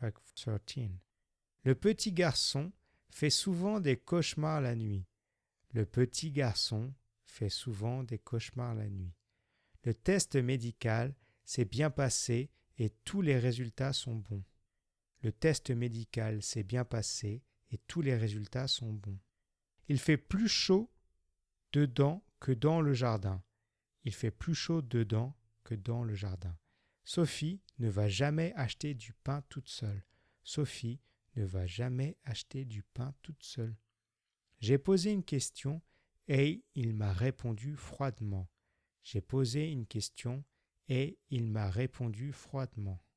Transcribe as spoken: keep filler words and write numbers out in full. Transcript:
Track treize. Le petit garçon fait souvent des cauchemars la nuit. Le petit garçon fait souvent des cauchemars la nuit. Le test médical s'est bien passé et tous les résultats sont bons. Le test médical s'est bien passé et tous les résultats sont bons. Il fait plus chaud dedans que dans le jardin. Il fait plus chaud dedans que dans le jardin. Sophie ne va jamais acheter du pain toute seule. Sophie ne va jamais acheter du pain toute seule. J'ai posé une question et il m'a répondu froidement. J'ai posé une question et il m'a répondu froidement.